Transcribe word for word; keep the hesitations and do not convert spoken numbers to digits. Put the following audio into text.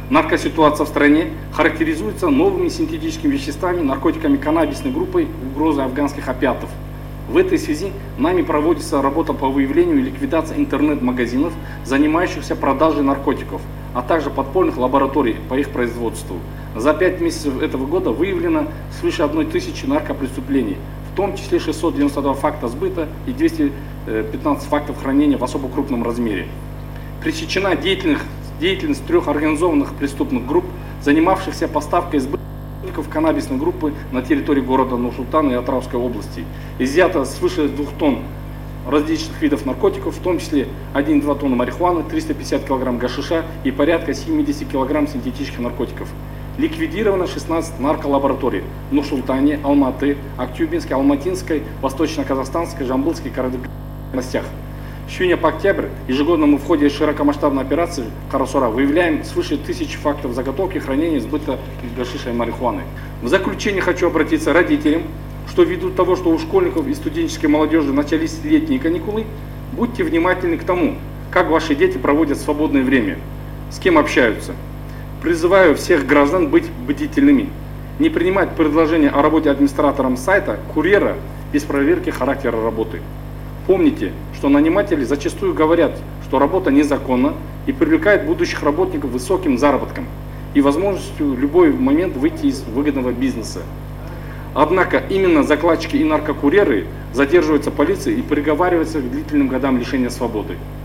Наркоситуация в стране характеризуется новыми синтетическими веществами, наркотиками каннабисной группой, угрозой афганских опиатов. В этой связи нами проводится работа по выявлению и ликвидации интернет-магазинов, занимающихся продажей наркотиков, а также подпольных лабораторий по их производству. За пять месяцев этого года выявлено свыше одной тысячи наркопреступлений, в том числе шестьсот девяносто два факта сбыта и двести пятнадцать фактов хранения в особо крупном размере. Пресечена деятельность, деятельность трех организованных преступных групп, занимавшихся поставкой сбыта каннабисной группы на территории города Нур-Султана и Атырауской области. Изъято свыше двух тонн различных видов наркотиков, в том числе один и две тонны марихуаны, триста пятьдесят килограмм гашиша и порядка семьдесят килограмм синтетических наркотиков. Ликвидировано шестнадцать нарколабораторий в Нур-Султане, Алматы, Актюбинской, Алматинской, Восточно-Казахстанской, Жамбылской и Карадыбекской областях. С июня по октябрь ежегодно мы в ходе широкомасштабной операции Карасура выявляем свыше тысячи фактов заготовки, хранения, сбыта гашиша и марихуаны. В заключение хочу обратиться к родителям, что ввиду того, что у школьников и студенческой молодежи начались летние каникулы, будьте внимательны к тому, как ваши дети проводят свободное время, с кем общаются. Призываю всех граждан быть бдительными, не принимать предложения о работе администратором сайта, курьера без проверки характера работы. Помните, что наниматели зачастую говорят, что работа незаконна и привлекает будущих работников высоким заработком и возможностью в любой момент выйти из выгодного бизнеса. Однако именно закладчики и наркокурьеры задерживаются полицией и приговариваются к длительным годам лишения свободы.